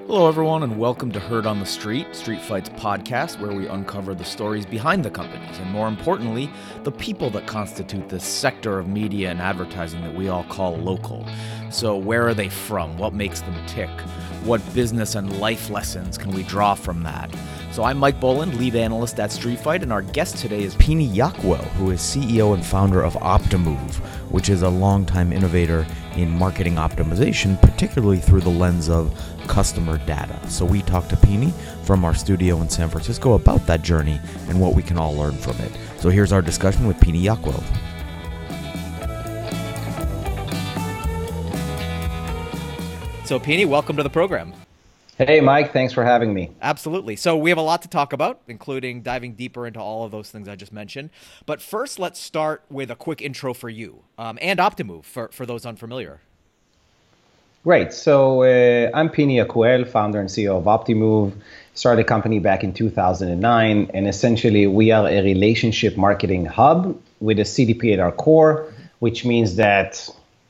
Hello, everyone, and welcome to Heard on the Street, Street Fights podcast, where we uncover the stories behind the companies and, more importantly, the people that constitute this sector of media and advertising that we all call local. So, where are they from? What makes them tick? What business and life lessons can we draw from that? So I'm Mike Boland, lead analyst at Street Fight, and our guest today is Pini Yakwel, who is CEO and founder of Optimove, which is a longtime innovator in marketing optimization, particularly through the lens of customer data. So we talked to Pini from our studio in San Francisco about that journey and what we can all learn from it. So here's our discussion with Pini Yakwel. So Pini, welcome to the program. Hey, Mike. Thanks for having me. Absolutely. So we have a lot to talk about, including diving deeper into all of those things I just mentioned. But first, let's start with a quick intro for you and Optimove for those unfamiliar. Great. So I'm Pini Yakwel, founder and CEO of Optimove. Started the company back in 2009. And essentially, we are a relationship marketing hub with a CDP at our core, which means that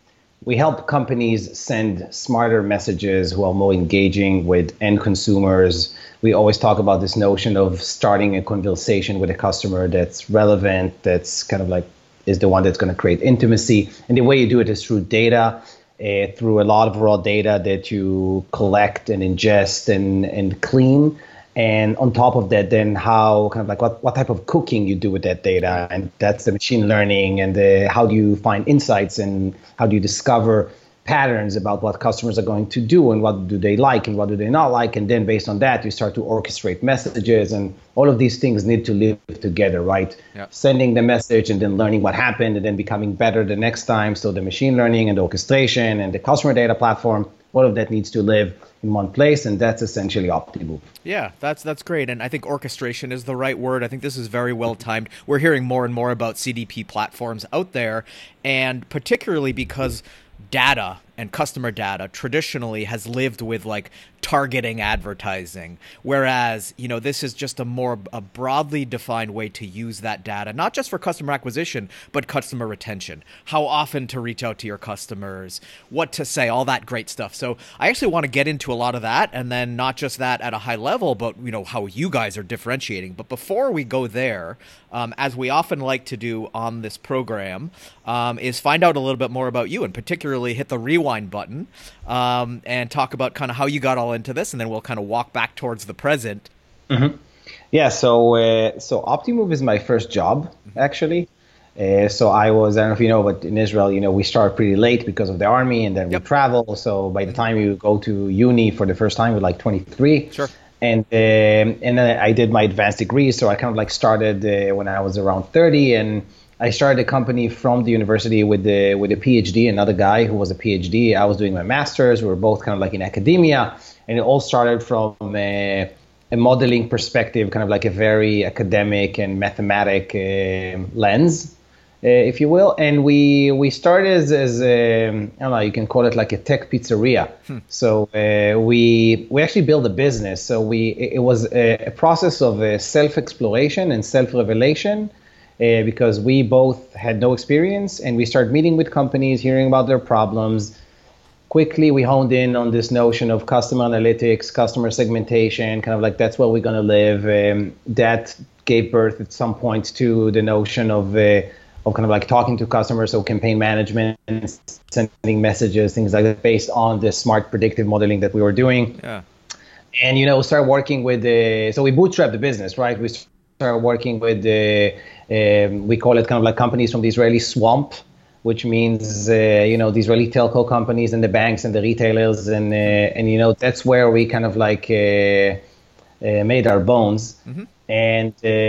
we help companies send smarter messages who are more engaging with end consumers. We always talk about this notion of starting a conversation with a customer that's relevant, that's kind of like is the one that's going to create intimacy. And the way you do it is through data, through a lot of raw data that you collect and ingest and clean. And on top of that, then how kind of like what type of cooking you do with that data. And that's the machine learning and how do you find insights and how do you discover patterns about what customers are going to do and what do they like and what do they not like. And then based on that, you start to orchestrate messages, and all of these things need to live together, right? Yep. Sending the message and then learning what happened and then becoming better the next time. So the machine learning and the orchestration and the customer data platform, all of that needs to live in one place, and that's essentially Optimove. Yeah, that's great. And I think orchestration is the right word. I think this is very well timed. We're hearing more and more about CDP platforms out there, and particularly because data and customer data traditionally has lived with like targeting advertising, whereas this is just a broadly defined way to use that data, not just for customer acquisition but customer retention, how often to reach out to your customers, what to say, all that great stuff. So I actually want to get into a lot of that, and then not just that at a high level, but how you guys are differentiating. But before we go there, as we often like to do on this program, is find out a little bit more about you, and particularly hit the rewind button and talk about kind of how you got all into this, and then we'll kind of walk back towards the present. Mm-hmm. Yeah, so Optimove is my first job, actually. So I don't know if you know, but in Israel, we start pretty late because of the army, and then we travel. So by the time you go to uni for the first time, we're like 23. Sure. And then I did my advanced degree, so I kind of like started when I was around 30, and I started a company from the university with a PhD, another guy who was a PhD. I was doing my master's. We were both kind of like in academia, and it all started from a modeling perspective, kind of like a very academic and mathematic lens, if you will. And we started as I don't know, you can call it like a tech pizzeria. So we actually built a business. So it was a process of self-exploration and self-revelation. Because we both had no experience, and we started meeting with companies, hearing about their problems. Quickly, we honed in on this notion of customer analytics, customer segmentation, kind of like that's where we're going to live. That gave birth at some point to the notion of kind of like talking to customers, so campaign management, sending messages, things like that, based on the smart predictive modeling that we were doing. Yeah. And, start working with so we bootstrapped the business, right? We started working with we call it kind of like companies from the Israeli swamp, which means the Israeli telco companies and the banks and the retailers, and that's where we kind of like made our bones. Mm-hmm. And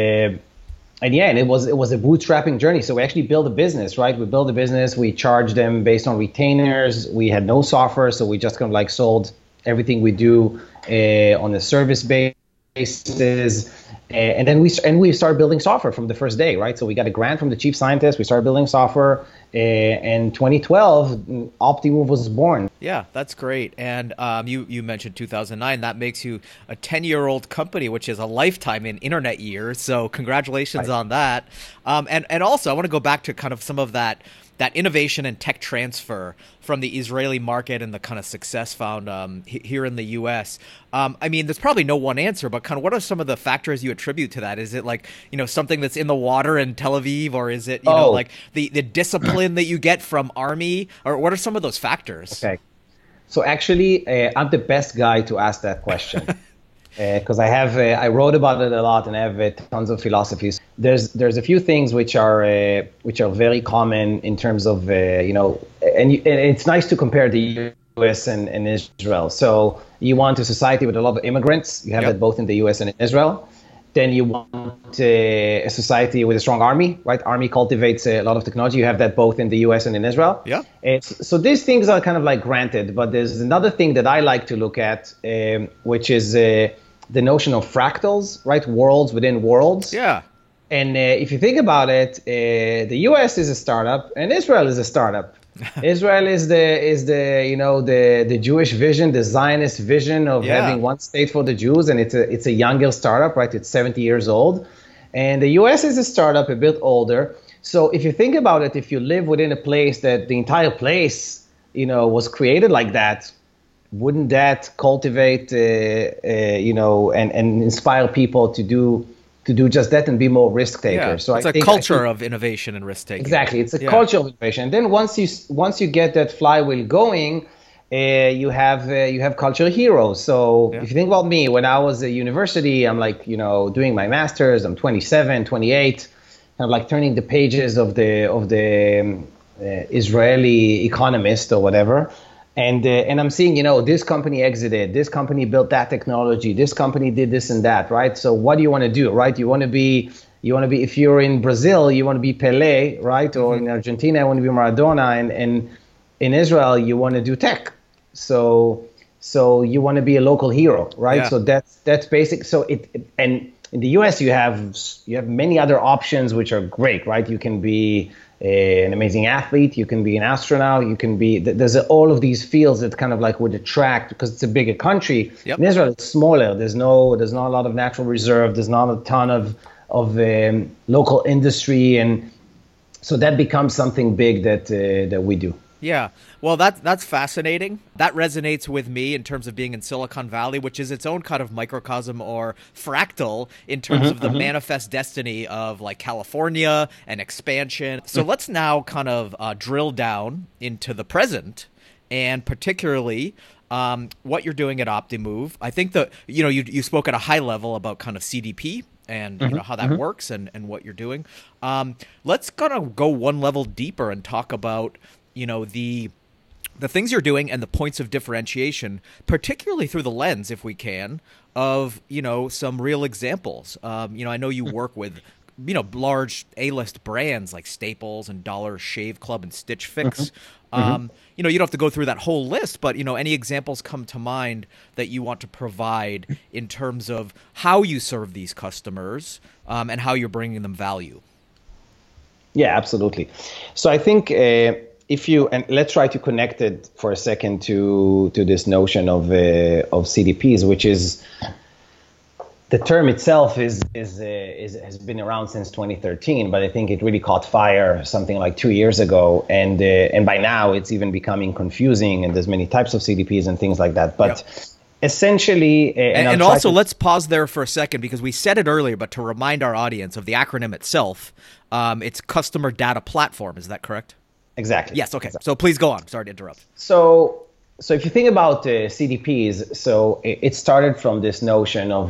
it was a bootstrapping journey. So we actually built a business, right? We built a business. We charged them based on retainers. We had no software, so we just kind of like sold everything we do on a service basis. And then we started building software from the first day, right? So we got a grant from the chief scientist. We started building software. In 2012, Optimove was born. Yeah, that's great. And you mentioned 2009. That makes you a 10-year-old company, which is a lifetime in internet years. So congratulations Right. on that. And also, I want to go back to kind of some of that innovation and tech transfer from the Israeli market and the kind of success found here in the U.S. I mean, there's probably no one answer, but kind of what are some of the factors you attribute to that? Is it like, something that's in the water in Tel Aviv, or is it, Oh, like the discipline that you get from Army, or what are some of those factors? okay. So actually, I'm the best guy to ask that question because I wrote about it a lot and I have tons of philosophies. There's a few things which are very common in terms of and it's nice to compare the U.S. and Israel. So you want a society with a lot of immigrants. You have Yep. that both in the U.S. and in Israel. Then you want a society with a strong army, right? Army cultivates a lot of technology. You have that both in the U.S. and in Israel. Yeah. So these things are kind of like granted, but there's another thing that I like to look at, which is the notion of fractals, right? Worlds within worlds. Yeah. And if you think about it, the U.S. is a startup and Israel is a startup. Israel is the Jewish vision, the Zionist vision of Yeah. having one state for the Jews, and it's a younger startup, right? It's 70 years old, and the U.S. is a startup a bit older. So if you think about it, if you live within a place that the entire place, was created like that, wouldn't that cultivate, and inspire people to do just that and be more risk takers? Yeah. So It's I a think culture of innovation and risk taking. exactly, it's a Yeah. culture of innovation. And then once you get that flywheel going, you have culture heroes. So Yeah. if you think about me, when I was at university, I'm like doing my masters. I'm 27, 28, kind of like turning the pages of the Israeli Economist or whatever. And I'm seeing, this company exited, this company built that technology, this company did this and that, right? So what do you want to do, right? You want to be, if you're in Brazil, you want to be Pelé, right? Or in Argentina, you want to be Maradona, and in Israel, you want to do tech. So you want to be a local hero, right? Yeah. So that's basic. So and in the US, you have many other options which are great, right? You can be an amazing athlete, you can be an astronaut, you can be, there's all of these fields that kind of like would attract, because it's a bigger country. Yep. In Israel, it's smaller. There's not a lot of natural reserve. There's not a ton of local industry, and so that becomes something big that we do. Yeah. Well, that's fascinating. That resonates with me in terms of being in Silicon Valley, which is its own kind of microcosm or fractal in terms of the manifest destiny of like California and expansion. So let's now kind of drill down into the present, and particularly what you're doing at Optimove. I think that you spoke at a high level about kind of CDP and how that works and what you're doing. Let's kind of go one level deeper and talk about the things you're doing and the points of differentiation, particularly through the lens, if we can, of some real examples. I know you work with large A-list brands like Staples and Dollar Shave Club and Stitch Fix. You don't have to go through that whole list, but any examples come to mind that you want to provide in terms of how you serve these customers and how you're bringing them value. Yeah, absolutely. So I think and let's try to connect it for a second to this notion of CDPs, which is the term itself has been around since 2013, but I think it really caught fire something like 2 years ago, and by now it's even becoming confusing, and there's many types of CDPs and things like that. But essentially, and also let's pause there for a second, because we said it earlier, but to remind our audience of the acronym itself, it's Customer Data Platform. Is that correct? Exactly. Yes. Okay. Exactly. So please go on. Sorry to interrupt. So if you think about CDPs, so it started from this notion of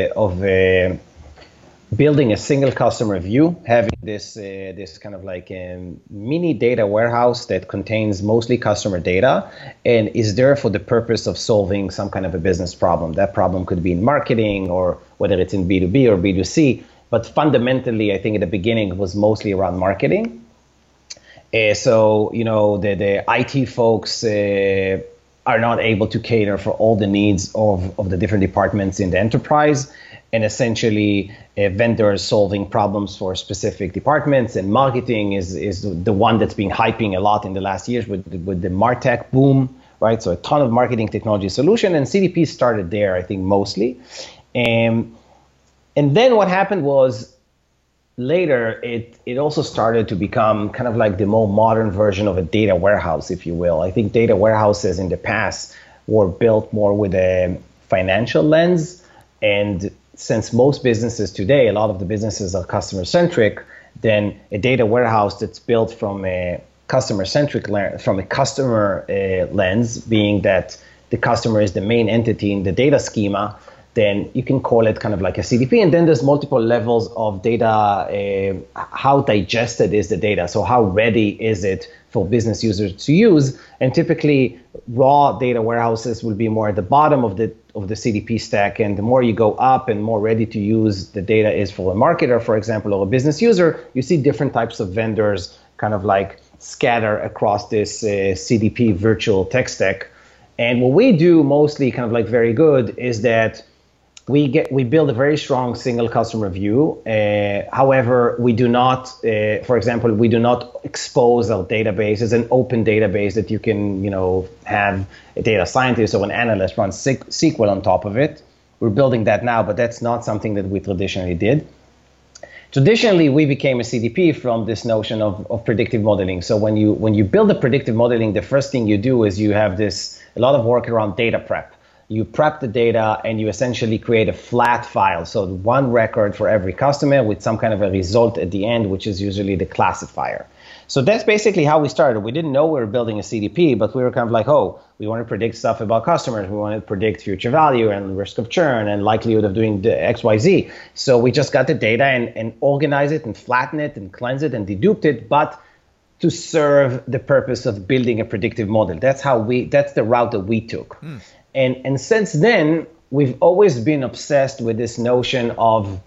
building a single customer view, having this kind of like a mini data warehouse that contains mostly customer data and is there for the purpose of solving some kind of a business problem. That problem could be in marketing, or whether it's in B2B or B2C. But fundamentally, I think at the beginning it was mostly around marketing. So the IT folks are not able to cater for all the needs of the different departments in the enterprise, and essentially vendors solving problems for specific departments. And marketing is the one that's been hyping a lot in the last years with the MarTech boom, right? So a ton of marketing technology solution, and CDP started there, I think, mostly. And then what happened was later, it also started to become kind of like the more modern version of a data warehouse, if you will. I think data warehouses in the past were built more with a financial lens. And since most businesses today, a lot of the businesses are customer-centric, then a data warehouse that's built from a customer-centric from a customer lens, being that the customer is the main entity in the data schema, then you can call it kind of like a CDP. And then there's multiple levels of data, how digested is the data? So how ready is it for business users to use? And typically raw data warehouses will be more at the bottom of the CDP stack. And the more you go up and more ready to use the data is for a marketer, for example, or a business user, you see different types of vendors kind of like scatter across this CDP virtual tech stack. And what we do mostly kind of like very good is that we build a very strong single customer view. However, we do not, for example, we do not expose our database as an open database that you can, have a data scientist or an analyst run SQL on top of it. We're building that now, but that's not something that we traditionally did. Traditionally, we became a CDP from this notion of predictive modeling. So when you build a predictive modeling, the first thing you do is you have a lot of work around data prep. You prep the data and you essentially create a flat file. So one record for every customer with some kind of a result at the end, which is usually the classifier. So that's basically how we started. We didn't know we were building a CDP, but we were kind of like, we want to predict stuff about customers. We want to predict future value and risk of churn and likelihood of doing the XYZ. So we just got the data and organize it and flatten it and cleanse it and deduped it, but to serve the purpose of building a predictive model. That's the route that we took. And since then, we've always been obsessed with this notion of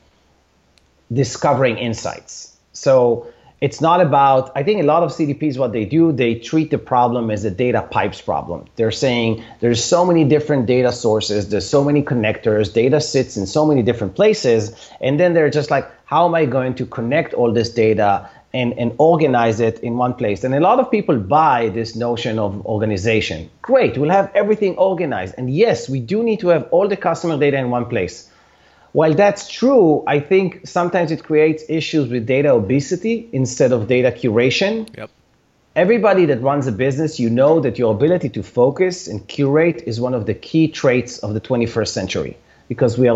discovering insights. So it's not about, I think a lot of CDPs, what they do, they treat the problem as a data pipes problem. They're saying there's so many different data sources, there's so many connectors, data sits in so many different places. And then they're just like, how am I going to connect all this data and organize it in one place? And a lot of people buy this notion of organization. Great, we'll have everything organized. And yes, we do need to have all the customer data in one place. While that's true, I think sometimes it creates issues with data obesity instead of data curation. Yep. Everybody that runs a business, you know that your ability to focus and curate is one of the key traits of the 21st century, because we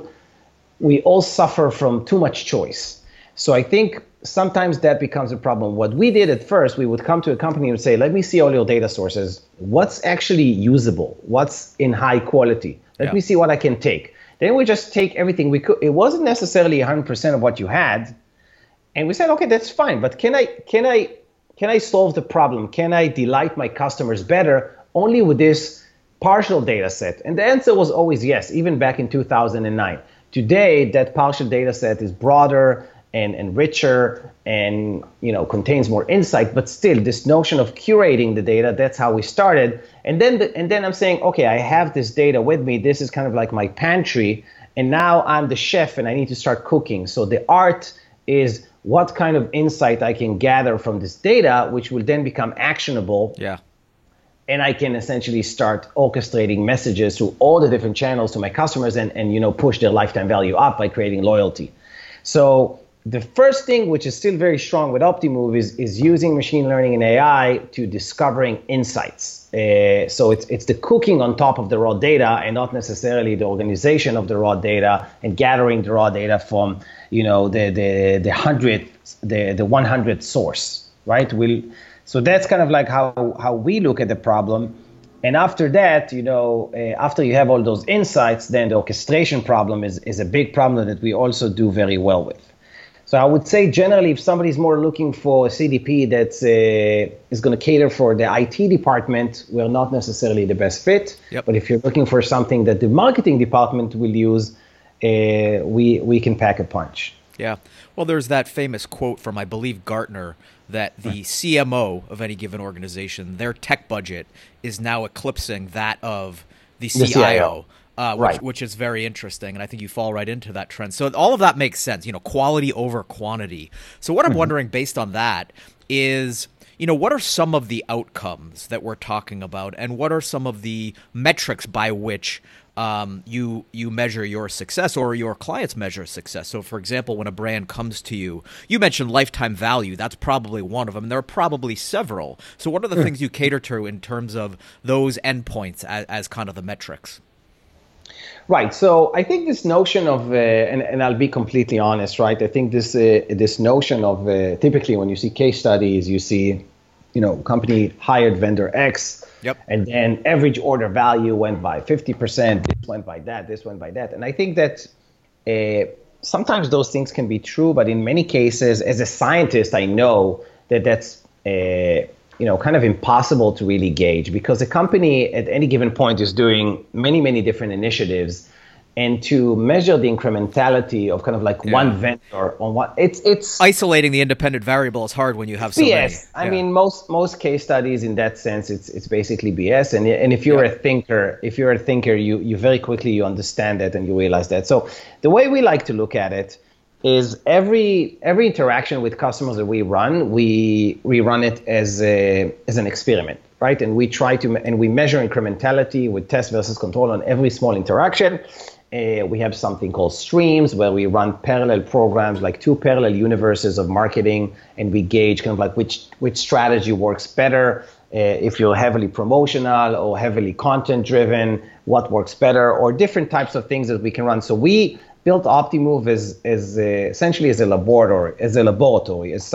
all suffer from too much choice. So I think sometimes that becomes a problem. What we did at first, we would come to a company and say, let me see all your data sources. What's actually usable? What's in high quality? Let me see what I can take. Then we just take everything we could. It wasn't necessarily 100% of what you had. And we said, okay, that's fine. But can I solve the problem? Can I delight my customers better only with this partial data set? And the answer was always yes, even back in 2009. Today, that partial data set is broader and richer and contains more insight, but still this notion of curating the data, that's how we started. And then I'm saying, okay, I have this data with me. This is kind of like my pantry, and now I'm the chef and I need to start cooking. So the art is what kind of insight I can gather from this data, which will then become actionable. Yeah. And I can essentially start orchestrating messages through all the different channels to my customers and push their lifetime value up by creating loyalty. So the first thing, which is still very strong with Optimove, is using machine learning and AI to discovering insights. So it's the cooking on top of the raw data and not necessarily the organization of the raw data and gathering the raw data from the 100th source, right? So that's kind of like how we look at the problem. And after that, after you have all those insights, then the orchestration problem is a big problem that we also do very well with. So I would say generally, if somebody's more looking for a CDP that's is going to cater for the IT department, we're not necessarily the best fit. Yep. But if you're looking for something that the marketing department will use, we can pack a punch. Yeah. Well, there's that famous quote from, I believe, Gartner, that the CMO of any given organization, their tech budget is now eclipsing that of the CIO. Right. Which is very interesting, and I think you fall right into that trend. So all of that makes sense, quality over quantity. So what I'm wondering based on that is, what are some of the outcomes that we're talking about, and what are some of the metrics by which you measure your success, or your clients measure success? So, for example, when a brand comes to you, you mentioned lifetime value. That's probably one of them. There are probably several. So what are the things you cater to in terms of those endpoints as kind of the metrics? Right. So I think this notion of, and I'll be completely honest, right? I think this notion of typically when you see case studies, you see, company hired vendor X, yep, and then average order value went by 50%. This went by that. This went by that. And I think that sometimes those things can be true, but in many cases, as a scientist, I know that that's kind of impossible to really gauge, because a company at any given point is doing many, many different initiatives, and to measure the incrementality of kind of like one vendor on what it's isolating the independent variable is hard when you have so many. BS. I mean, most case studies in that sense, it's basically BS. And if you're a thinker, you very quickly you understand that and you realize that. So the way we like to look at it is every interaction with customers that we run, we run it as an experiment, right? And we we measure incrementality with test versus control on every small interaction. We have something called streams, where we run parallel programs, like two parallel universes of marketing, and we gauge kind of like which strategy works better. If you're heavily promotional or heavily content driven, what works better, or different types of things that we can run. So we built Optimove as essentially as a laboratory, as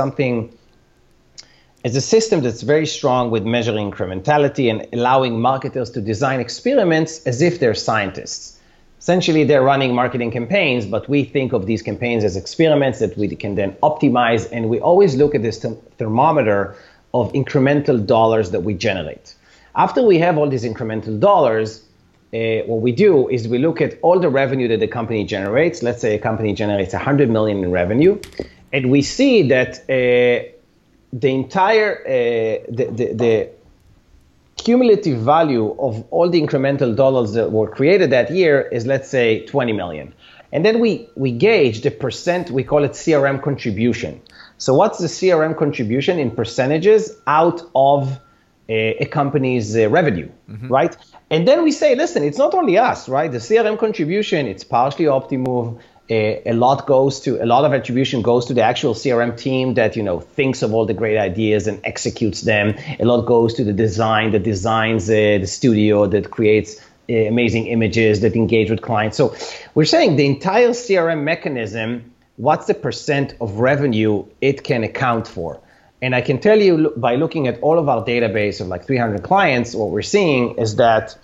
a system that's very strong with measuring incrementality and allowing marketers to design experiments as if they're scientists. Essentially, they're running marketing campaigns, but we think of these campaigns as experiments that we can then optimize, and we always look at this thermometer of incremental dollars that we generate. After we have all these incremental dollars, what we do is we look at all the revenue that the company generates. Let's say a company generates $100 million in revenue, and we see that the entire the cumulative value of all the incremental dollars that were created that year is, let's say, 20 million. And then we gauge the percent, we call it CRM contribution. So what's the CRM contribution in percentages out of a company's revenue, right? And then we say, listen, it's not only us, right? The CRM contribution, it's partially Optimove. A lot of attribution goes to the actual CRM team that, thinks of all the great ideas and executes them. A lot goes to the design that designs the studio that creates amazing images that engage with clients. So we're saying the entire CRM mechanism, what's the percent of revenue it can account for? And I can tell you by looking at all of our database of like 300 clients, what we're seeing is that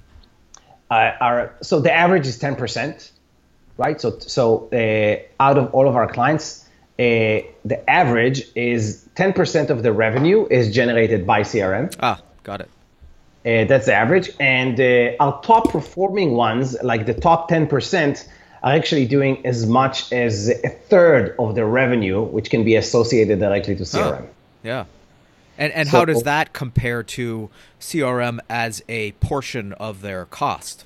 so the average is 10%. Right, so out of all of our clients, the average is 10% of the revenue is generated by CRM. Ah, got it. That's the average, and our top performing ones, like the top 10%, are actually doing as much as a third of the revenue, which can be associated directly to CRM. Oh, yeah, and so, how does that compare to CRM as a portion of their cost?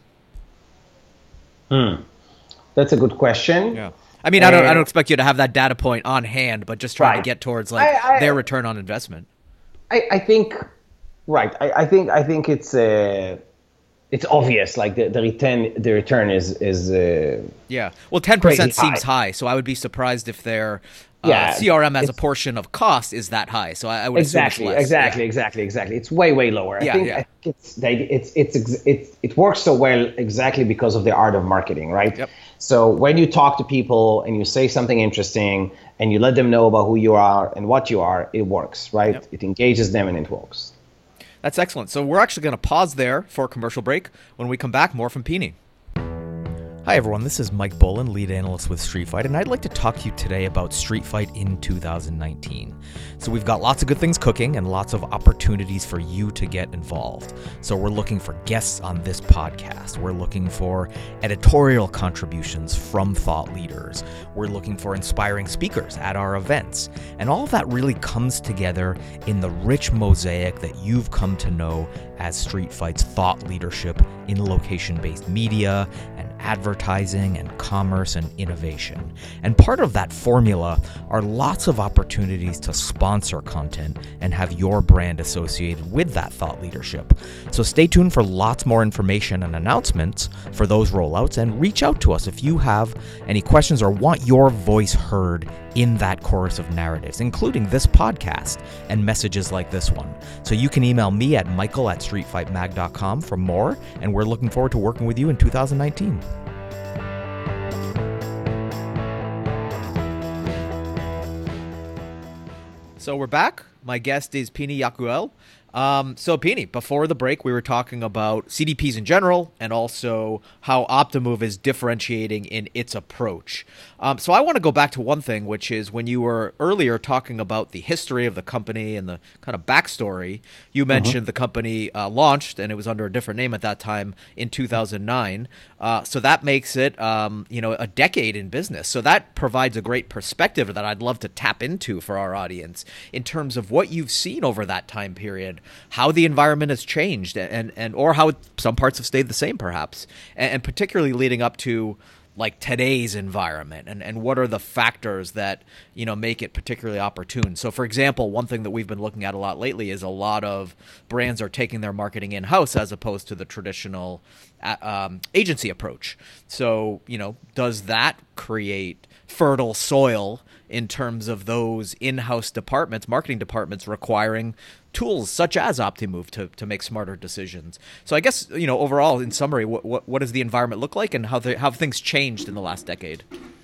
That's a good question. Yeah, I mean, I don't expect you to have that data point on hand, but just trying to get towards their return on investment. I think, right. I think it's obvious. Like the return is yeah. Well, 10% seems high, so I would be surprised if their CRM as a portion of cost is that high. So I would assume it's less. Exactly. It's way lower. I think it works so well exactly because of the art of marketing, right? Yep. So when you talk to people and you say something interesting and you let them know about who you are and what you are, it works, right? Yep. It engages them and it works. That's excellent. So we're actually going to pause there for a commercial break. When we come back, more from Pini. Hi everyone, this is Mike Bolin, lead analyst with Street Fight, and I'd like to talk to you today about Street Fight in 2019. So we've got lots of good things cooking and lots of opportunities for you to get involved. So we're looking for guests on this podcast. We're looking for editorial contributions from thought leaders. We're looking for inspiring speakers at our events. And all of that really comes together in the rich mosaic that you've come to know as Street Fight's thought leadership in location-based media and advertising and commerce and innovation. And part of that formula are lots of opportunities to sponsor content and have your brand associated with that thought leadership. So stay tuned for lots more information and announcements for those rollouts, and reach out to us if you have any questions or want your voice heard in that chorus of narratives, including this podcast and messages like this one. So you can email me at michael@streetfightmag.com for more, and we're looking forward to working with you in 2019. So we're back. My guest is Pini Yakuel. So Pini, before the break, we were talking about CDPs in general and also how Optimove is differentiating in its approach. So I want to go back to one thing, which is when you were earlier talking about the history of the company and the kind of backstory, you mentioned the company launched, and it was under a different name at that time, in 2009. So that makes it, a decade in business. So that provides a great perspective that I'd love to tap into for our audience in terms of what you've seen over that time period, how the environment has changed, and or how some parts have stayed the same, perhaps, and particularly leading up to like today's environment, and what are the factors that make it particularly opportune. So for example, one thing that we've been looking at a lot lately is a lot of brands are taking their marketing in-house as opposed to the traditional agency approach. So does that create fertile soil in terms of those in-house departments, marketing departments, requiring tools such as Optimove to make smarter decisions? So I guess, overall, in summary, what does the environment look like, and how have things changed in the last decade?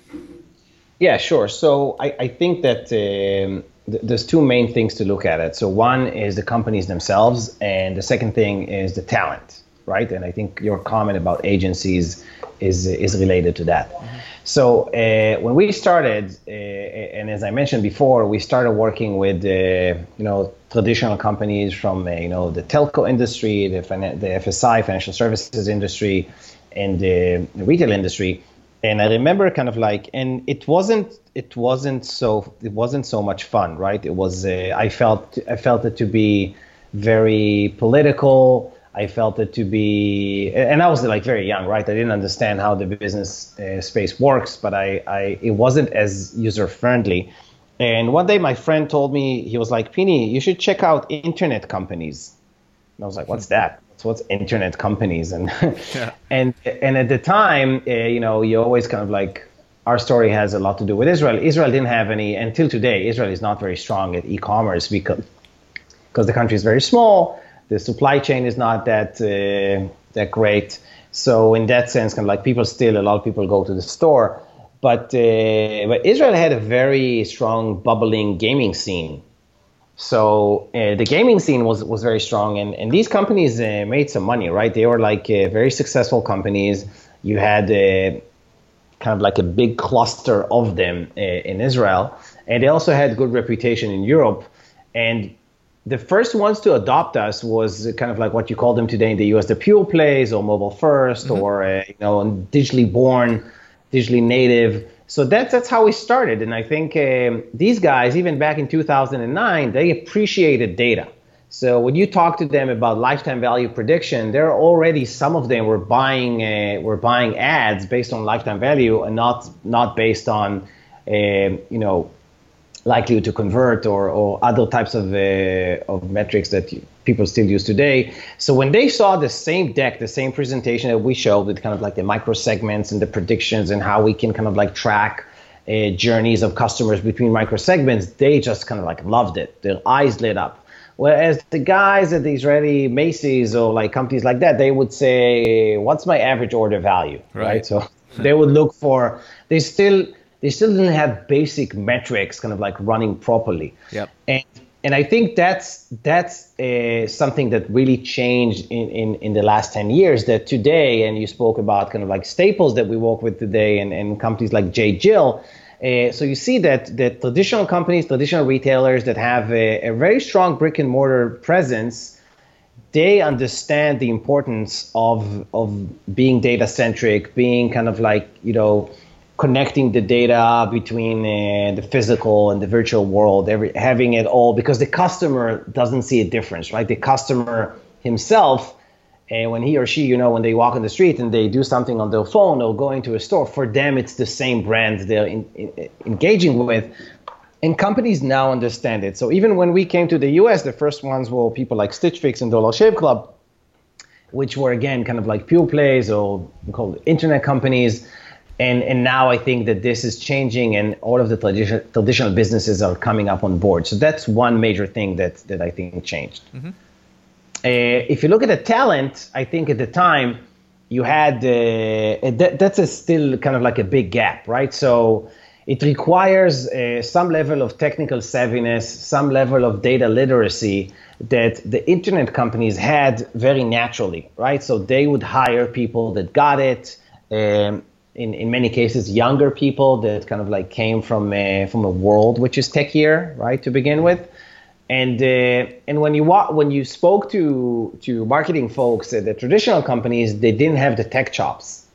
Yeah, sure. So I think that there's two main things to look at it. So one is the companies themselves, and the second thing is the talent, right? And I think your comment about agencies is related to that. Mm-hmm. So when we started, and as I mentioned before, we started working with traditional companies from the telco industry, the FSI, financial services industry, and the retail industry. And I remember and it wasn't so much fun, right? It was I felt it to be very political. I felt it to be, and I was very young, right? I didn't understand how the business space works, but it wasn't as user friendly. And one day my friend told me, he was like, Pini, you should check out internet companies. And I was like, what's that? What's internet companies? And yeah. and at the time, you always our story has a lot to do with Israel. Israel didn't have any, until today, Israel is not very strong at e-commerce because the country is very small. The supply chain is not that great. So in that sense, a lot of people go to the store. But Israel had a very strong bubbling gaming scene. So the gaming scene was very strong, and these companies made some money, right? They were very successful companies. You had a big cluster of them in Israel, and they also had good reputation in Europe. And the first ones to adopt us was what you call them today in the US, the pure plays or mobile first, mm-hmm. or digitally born, digitally native. So that's how we started. And I think these guys, even back in 2009, they appreciated data. So when you talk to them about lifetime value prediction, some of them were buying ads based on lifetime value and not based on likelihood to convert or other types of metrics that people still use today. So when they saw the same deck, the same presentation that we showed with the micro segments and the predictions and how we can track journeys of customers between micro segments, they just loved it. Their eyes lit up. Whereas the guys at the Israeli Macy's or companies like that, they would say, what's my average order value, right? So they would look for, they still didn't have basic metrics running properly. Yep. And I think that's something that really changed in the last 10 years, that today, and you spoke about staples that we work with today and companies like J.Jill. So you see that traditional companies, traditional retailers that have a very strong brick and mortar presence, they understand the importance of being data centric, being connecting the data between the physical and the virtual world, having it all, because the customer doesn't see a difference, right? The customer himself And when he or she, you know, when they walk on the street and they do something on their phone or go into a store, for them, it's the same brand they're engaging with. And companies now understand it. So even when we came to the US, the first ones were people like Stitch Fix and Dollar Shave Club, which were, again, kind of like pure plays or called internet companies. And now I think that this is changing and all of the traditional businesses are coming up on board. So that's one major thing that I think changed. Mm-hmm. If you look at the talent, I think at the time you had, that's still kind of like a big gap, right? So it requires some level of technical savviness, some level of data literacy that the internet companies had very naturally, right? So they would hire people that got it, in many cases, younger people that kind of like came from a world which is techier, right, to begin with. And when you spoke to marketing folks at the traditional companies, they didn't have the tech chops.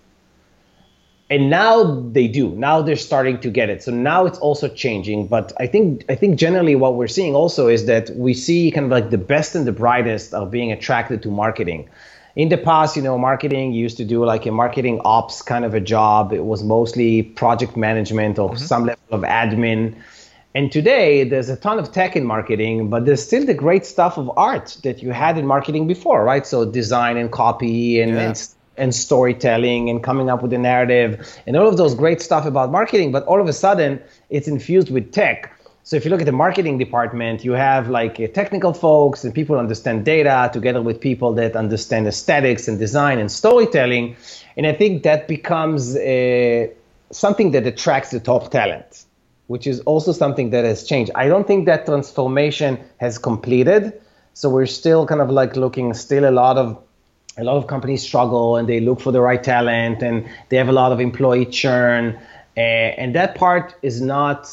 And now they do. Now they're starting to get it. So now it's also changing. But I think generally what we're seeing also is that we see kind of like the best and the brightest are being attracted to marketing. In the past, you know, marketing used to do like a marketing ops kind of a job. It was mostly project management or some level of admin. And today there's a ton of tech in marketing, but there's still the great stuff of art that you had in marketing before, right? So design and copy and storytelling and coming up with a narrative and all of those great stuff about marketing. But all of a sudden it's infused with tech. So if you look at the marketing department, you have like technical folks and people who understand data together with people that understand aesthetics and design and storytelling. And I think that becomes something that attracts the top talent, which is also something that has changed. I don't think that transformation has completed. So we're still kind of like looking, still a lot of companies struggle and they look for the right talent and they have a lot of employee churn. And that part is not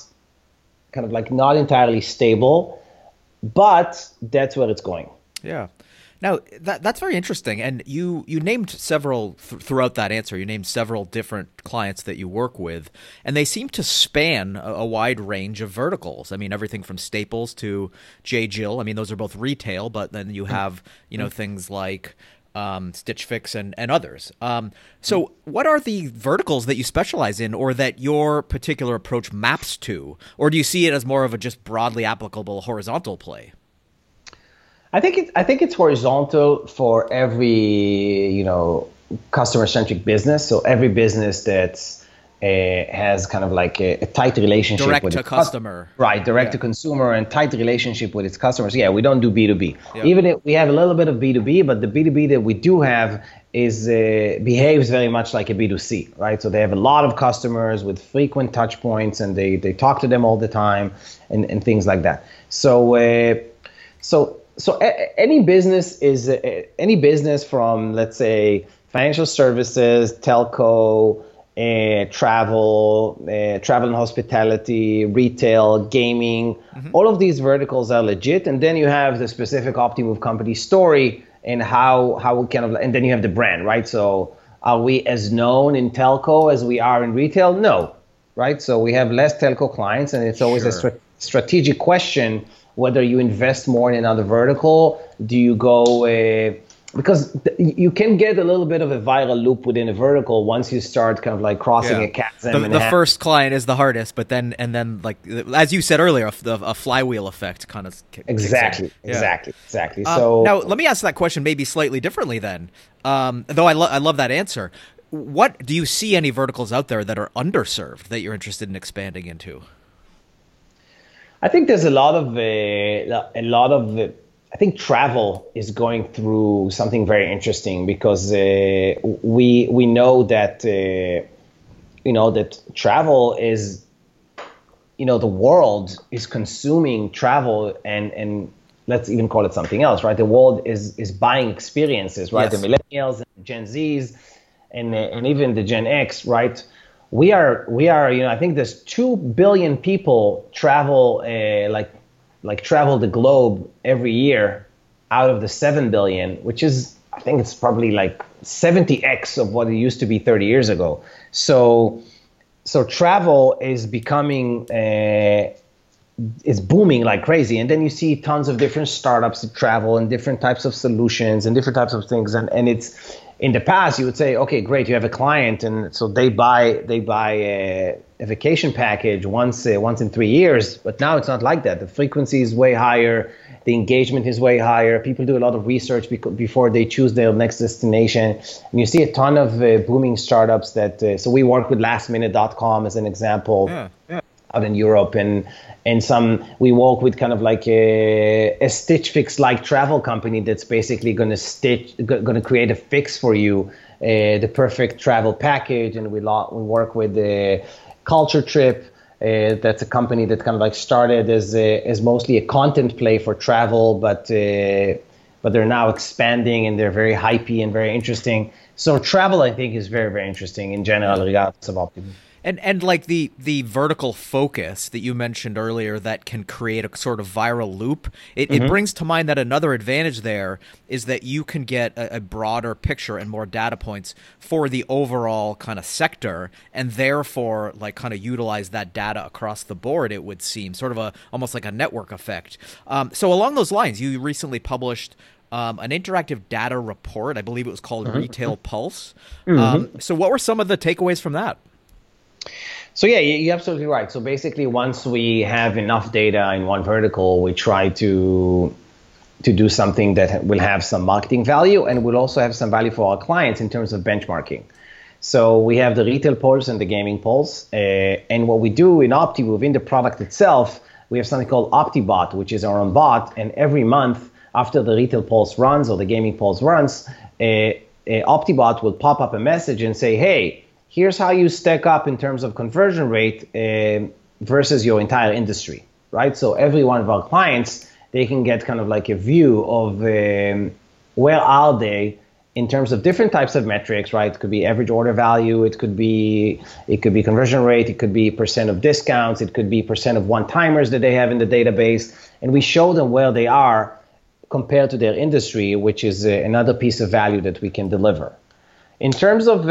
entirely stable, but that's where it's going. Yeah. Now, that's very interesting. And you named several, throughout that answer, you named several different clients that you work with, and they seem to span a wide range of verticals. I mean, everything from Staples to J. Jill. I mean, those are both retail, but then you have, you know, things like Stitch Fix and others. So what are the verticals that you specialize in or that your particular approach maps to? Or do you see it as more of a just broadly applicable horizontal play? I think it's horizontal for every, you know, customer-centric business. So every business that's has kind of like a tight relationship direct with to customer, right? Direct to consumer and tight relationship with its customers. Yeah, we don't do B2B. Yeah. Even if we have a little bit of B2B, but the B2B that we do have is behaves very much like a B2C, right? So they have a lot of customers with frequent touch points, and they talk to them all the time, and things like that. So any business from, let's say, financial services, telco, travel and hospitality, retail, gaming, all of these verticals are legit. And then you have the specific Optimove company story and how we kind of, and then you have the brand, right? So are we as known in telco as we are in retail? No, right? So we have less telco clients, and it's always a strategic question whether you invest more in another vertical. Do you go because you can get a little bit of a viral loop within a vertical once you start kind of like crossing a chasm. The first client is the hardest, but then like as you said earlier, a flywheel effect kind of kicks exactly. in. Yeah. Exactly. So now let me ask that question maybe slightly differently then. Though I love that answer. What do you see any verticals out there that are underserved that you're interested in expanding into? I think there's a lot of I think travel is going through something very interesting because we know that that travel is, the world is consuming travel and let's even call it something else, right? The world is buying experiences, right? Yes. The millennials, and Gen Zs, and even the Gen X, right? We are I think there's 2 billion people travel travel the globe every year out of the 7 billion, which is, I think it's probably like 70x of what it used to be 30 years ago. So travel is becoming it's booming like crazy. And then you see tons of different startups that travel and different types of solutions and different types of things. And it's in the past you would say, okay, great, you have a client, and so they buy a vacation package once in 3 years. But now it's not like that. The frequency is way higher. The engagement is way higher. People do a lot of research before they choose their next destination. And you see a ton of booming startups that, so we work with lastminute.com as an example. Yeah. Out in Europe, and we work with kind of like a Stitch Fix like travel company that's basically going to create a fix for you, the perfect travel package. And we work with Culture Trip. That's a company that kind of like started as mostly a content play for travel, but they're now expanding and they're very hypey and very interesting. So travel, I think, is very, very interesting in general, regardless of Optimum. And like the vertical focus that you mentioned earlier that can create a sort of viral loop, it brings to mind that another advantage there is that you can get a broader picture and more data points for the overall kind of sector, and therefore like kind of utilize that data across the board, it would seem, sort of almost like a network effect. So along those lines, you recently published an interactive data report. I believe it was called Retail Pulse. So what were some of the takeaways from that? So yeah, you're absolutely right. So basically, once we have enough data in one vertical, we try to do something that will have some marketing value and will also have some value for our clients in terms of benchmarking. So we have the Retail Pulse and the Gaming Pulse. And what we do in Optimove, in the product itself, we have something called OptiBot, which is our own bot. And every month after the Retail Pulse runs or the Gaming Pulse runs, OptiBot will pop up a message and say, hey, here's how you stack up in terms of conversion rate versus your entire industry, right? So every one of our clients, they can get kind of like a view of where are they in terms of different types of metrics, right? It could be average order value, it could be conversion rate, it could be percent of discounts, it could be percent of one-timers that they have in the database, and we show them where they are compared to their industry, which is another piece of value that we can deliver. In terms of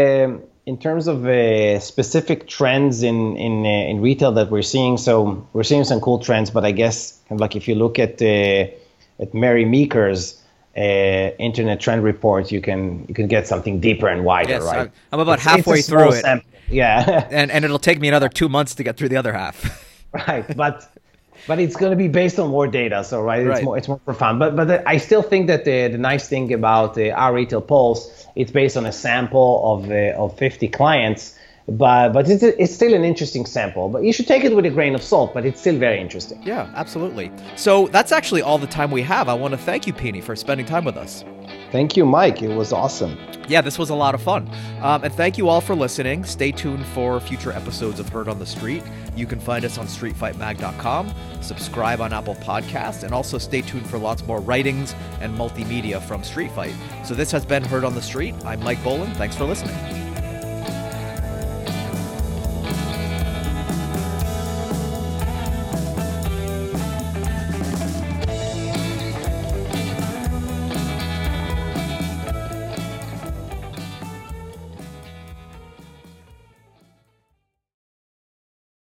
specific trends in retail that we're seeing, so we're seeing some cool trends, but I guess kind of like if you look at Mary Meeker's internet trend report, you can get something deeper and wider, yes, right? I'm about halfway through it. Sample. Yeah, and it'll take me another 2 months to get through the other half. Right, but it's going to be based on more data, so it's more profound. But I still think that the nice thing about our Retail Pulse, it's based on a sample of 50 clients, but it's still an interesting sample. But you should take it with a grain of salt, but it's still very interesting. Yeah, absolutely. So that's actually all the time we have. I want to thank you, Pini, for spending time with us. Thank you, Mike. It was awesome. Yeah, this was a lot of fun. And thank you all for listening. Stay tuned for future episodes of Heard on the Street. You can find us on streetfightmag.com, subscribe on Apple Podcasts, and also stay tuned for lots more writings and multimedia from Street Fight. So this has been Heard on the Street. I'm Mike Boland. Thanks for listening.